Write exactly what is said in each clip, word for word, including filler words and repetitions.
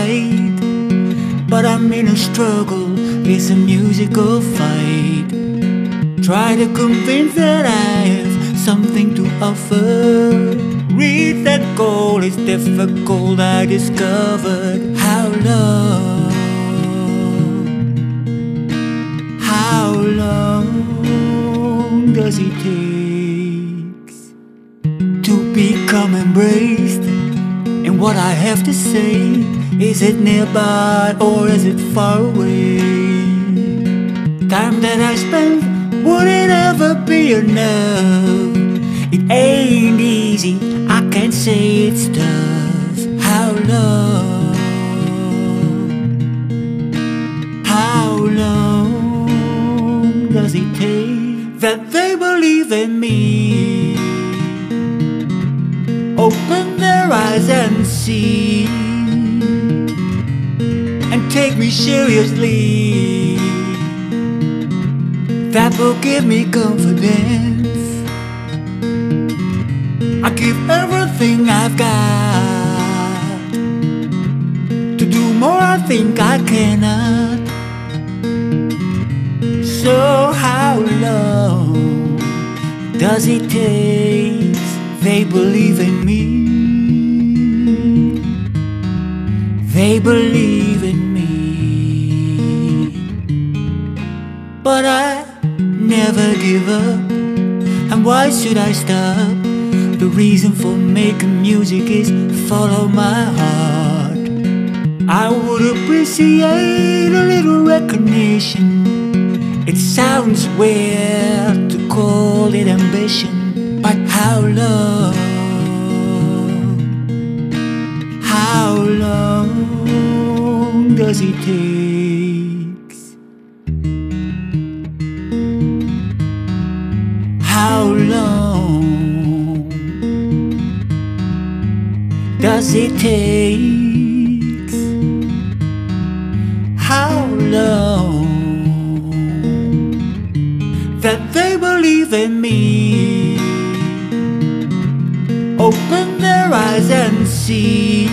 right, but I'm in a struggle, it's a musical fight. Try to convince that I have something to offer. Reach that goal is difficult, I discovered. How long, how long does it take to become embraced? And what I have to say, is it nearby or is it far away? Time that I spent, would it ever be enough? It ain't easy, I can't say it's tough. How long, how long does it take that they believe in me? Open their eyes and see, and take me seriously. That will give me confidence. I give everything I've got to do more I think I cannot. So how long does it take? They believe in me, they believe in me, but I never give up. And why should I stop? The reason for making music is follow my heart. I would appreciate a little recognition. It sounds weird to call it ambition, but how long, how long does it take? How long does it take? How long that they believe in me? Open their eyes and see,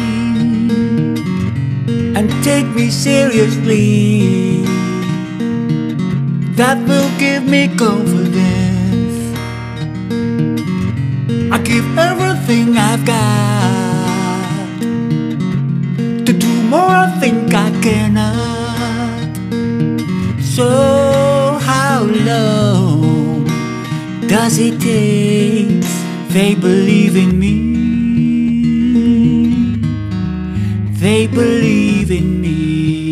and take me seriously. That will give me confidence. I give everything I've got to do more I think I cannot. So how long does it take? They believe in me, they believe in me,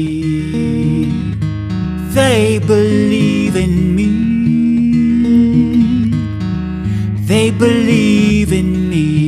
they believe in me, they believe in me.